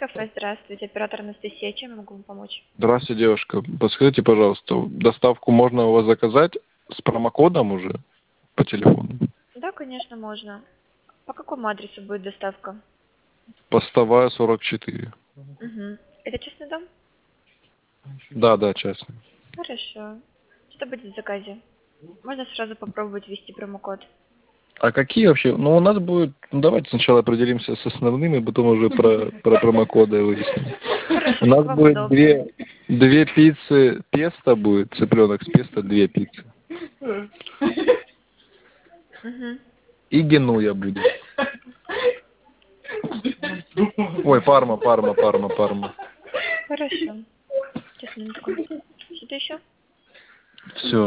кафе, здравствуйте. Оператор Анастасия, чем я могу вам помочь? Здравствуйте, девушка. Подскажите, пожалуйста, доставку можно у вас заказать с промокодом уже по телефону? Да, конечно, можно. По какому адресу будет доставка? Постовая 44. Угу. Это частный дом? Да, честно. Хорошо. Что будет в заказе? Можно сразу попробовать ввести промокод. А какие вообще? Ну, у нас будет... Ну, давайте сначала определимся с основными, потом уже про промокоды выясним. Хорошо, У нас как вам будет удобно. две пиццы песто будет, цыпленок с песто, 2 пиццы. Угу. И генуя будет. Ой, парма. Хорошо. Сейчас, минутку. Что-то еще? Все.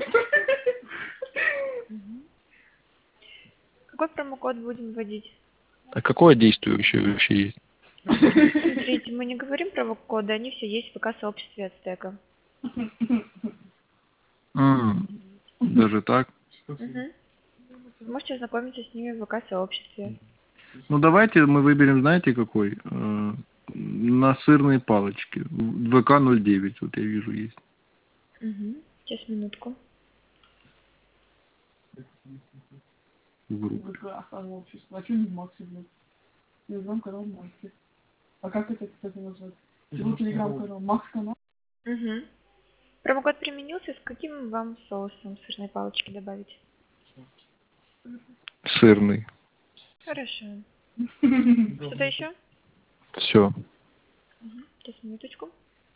Угу. Какой промокод будем вводить? А какое действующее вообще есть? Смотрите, мы не говорим промокоды, они все есть в ВК-сообществе Ацтека. Даже так? Угу. Можете ознакомиться с ними в ВК-сообществе. Ну, давайте мы выберем, знаете, какой? На сырные палочки. ВК-09, вот я вижу, есть. Угу. Сейчас, минутку. В группе. общество. А что не в Максе, блядь? Телеграм-канал Максе. А как это, кстати, назвать? Чего телеграм-канал? Макс-канал? Угу. Промокод применился. С каким вам соусом сырной палочки добавить? Сырный. Хорошо. Что-то еще? Все. Угу. Сейчас, минуточку.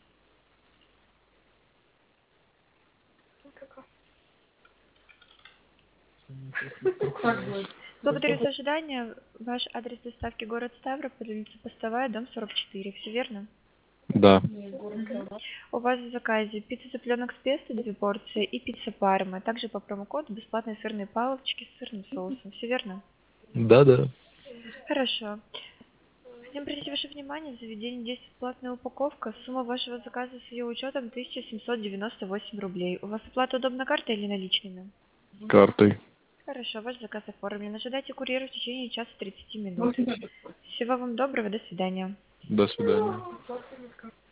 Так, блядь. Благодарю за ожидание. Ваш адрес доставки город Ставрополь, улица Постовая, дом 44. Все верно? Да. Не, город Ставрополь. У вас в заказе пицца цыпленок с песто 2 порции и пицца парма. Также по промокоду бесплатные сырные палочки с сырным соусом. Все верно? Да. Хорошо. Хотим обратить ваше внимание, в заведении действует платная упаковка. Сумма вашего заказа с ее учетом 1798 рублей. У вас оплата удобна картой или наличными? Картой. Хорошо, ваш заказ оформлен. Ожидайте курьера в течение часа 30 минут. Всего вам доброго, до свидания. До свидания.